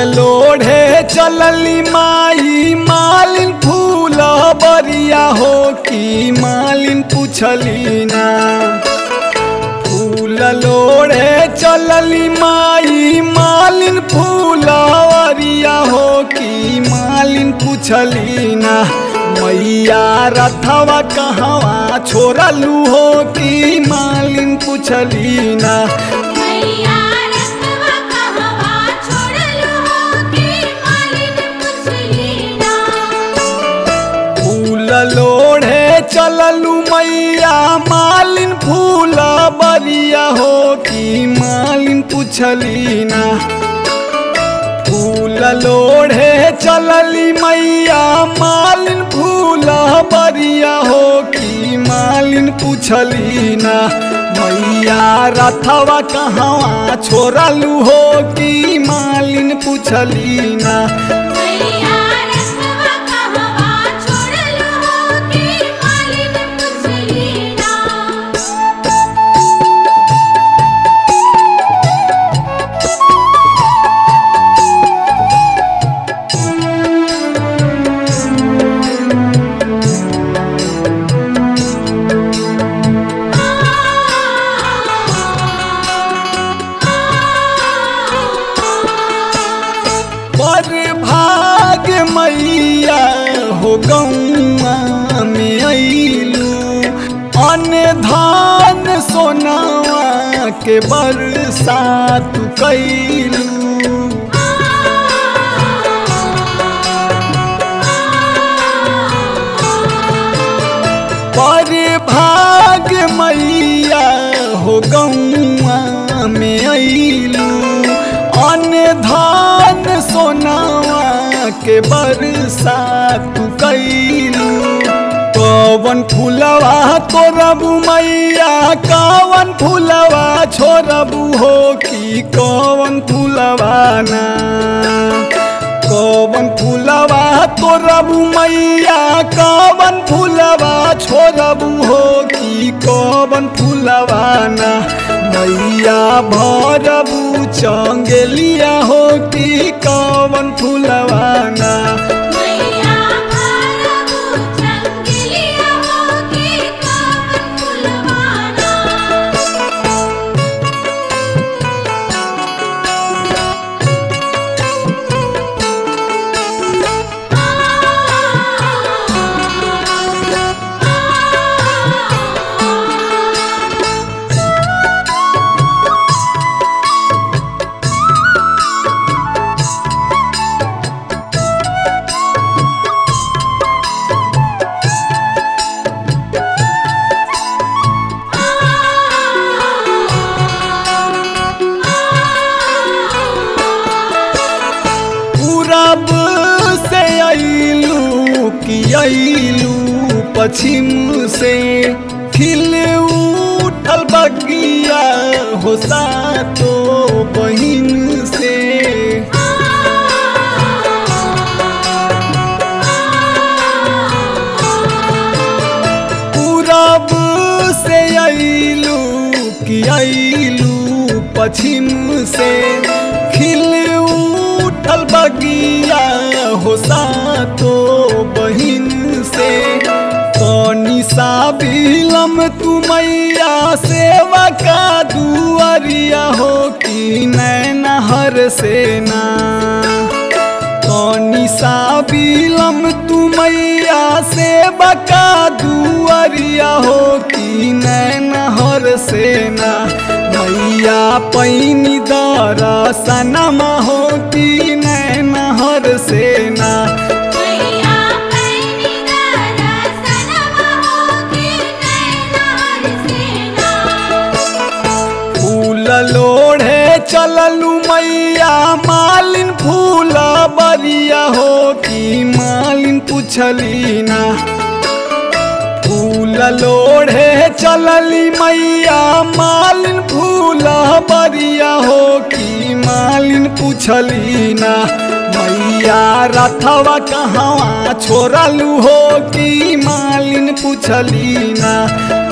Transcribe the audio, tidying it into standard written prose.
लोढ़े चलली माई मालिन फूल बरिया हो कि मालिन पूछली ना। फूल लोढ़े चलली माई मालिन फूल बरिया हो कि मालिन पूछली ना। मैया रथवा कहवा छोड़लू हो कि मालिन पूछली ना। लोढ़े चललू मैया मालिन फूल बरिया हो कि मालिन पूछली ना। फूल लोढ़े चलली मैया मालिन फूल बरिया हो कि मालिन पूछली ना। मैया रथवा कहवा छोड़लू हो कि मालिन पूछली ना। भाग मैया हो गौआ में अइलू अन्न धान सोनावा के बरसात कैलू। पर भाग मैया हो गौआ में अइलू अन्न धान सोनावा के बरसात कैलू। कवन फूलवा तोरबू मैया कवन फूलवा छोड़बू हो कि कवन फूलवा ना। कवन फूलवा तोरबू मैया कवन फूलवा छोड़बू हो कि कवन फूलवा ना। मैया भरबू चंगेलिया हो कि कवन फूलवा ना। से अइलू कि अइलू पश्चिम से खिल उठल बगिया हो सातो बहिन से। पूरब से अइलू कि अइलू पश्चिम से खिल उठल बगिया हो सातो बहिन से। कौनी सा बिलम तू मैया सेवा का दुआरिया हो कि नैनहर सेना। कौनी सा बिलम तू मैया सेवा का दुआरिया हो कि नैनहर सेना। मैया पैनी दरसनमा हो कि नैनहर सेना। फूल लोढ़े चललू मैया मालिन फूल बरिया हो कि मालिन पूछली ना। फूल लोढ़े चलली मैया मालिन फूल बरिया हो कि मालिन पूछली ना। मैया रथवा कहवा छोड़लू हो कि मालिन पूछली ना।